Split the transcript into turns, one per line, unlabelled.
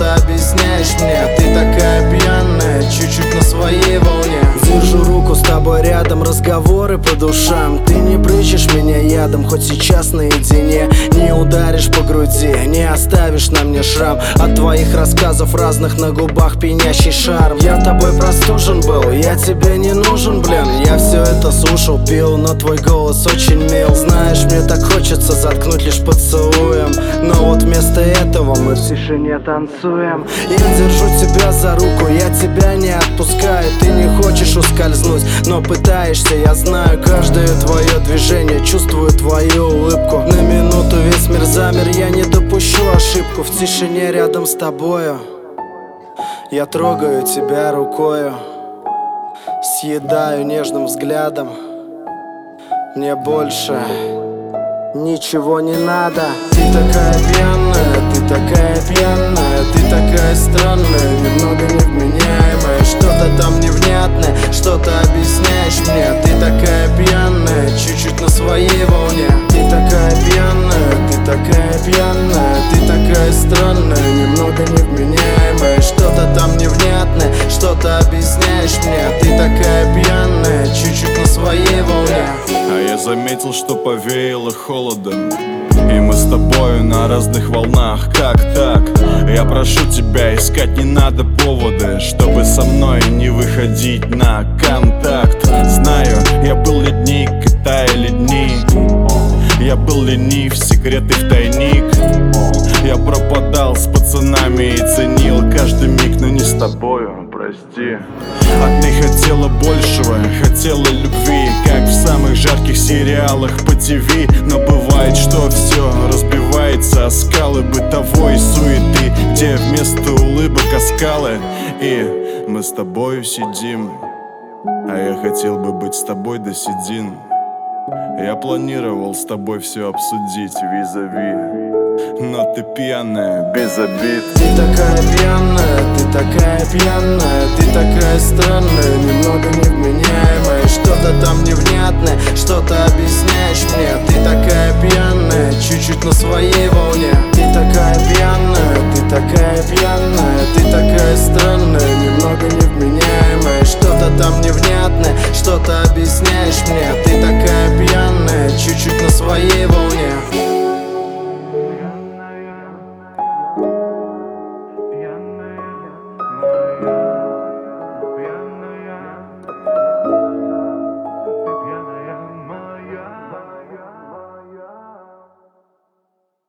что-то объясняешь мне. Ты такая пьяная, чуть-чуть на своей волне.
Держу руку с тобой рядом, разговоры по душам. Ты не брызжешь меня ядом, хоть сейчас наедине. Не ударишь по груди, не оставишь на мне шрам. От твоих рассказов разных на губах пьянящий шарм. Я тобой простужен был, я тебе не нужен, блин. Я все это слушал, пил, но твой голос очень мил. Знаешь, мне так хочется заткнуть лишь поцелуем, но вот вместо этого мы в тишине танцуем. Я держу тебя за руку, я тебя не отпускаю. Ты не хочешь ускользнуть, но пытаешься, я знаю. Каждое твое движение, чувствую твою улыбку. На минуту весь мир замер, я не допущу ошибку. В тишине рядом с тобою я трогаю тебя рукою, съедаю нежным взглядом. Мне больше ничего не надо.
Ты такая пьяная, ты такая пьяная, ты такая странная, немного невменяемая. Что-то там невнятное, что-то объясняешь мне. Ты такая пьяная, чуть-чуть на своей волне. Ты такая пьяная, ты такая пьяная, ты такая странная, немного невменяемая. Что-то там невнятное, что-то объясняешь мне. Ты такая пьяная, чуть-чуть на своей волне.
А я заметил, что повеяло холодом, и мы с тобою на разных волнах. Как так? Я прошу тебя, искать не надо поводы, чтобы со мной не выходить на контакт. Знаю, я был ледник, и таяли дни. Я был ленив, секреты в тайник. Я пропадал с пацанами и ценил каждый миг, но не с тобою, прости. А ты хотела большего, хотела любви, как в самых жарких сериалах по ТВ. Но бывает, что все разбивается о скалы бытовой суеты, где вместо улыбок оскалы. И мы с тобою сидим, а я хотел бы быть с тобой до седин. Я планировал с тобой все обсудить визави, но ты пьяная, без обид.
Ты такая пьяная, ты такая пьяная, ты такая странная, немного невменяемая. Что-то там невнятное, что-то объясняешь мне. Ты такая пьяная, чуть-чуть на своей волне.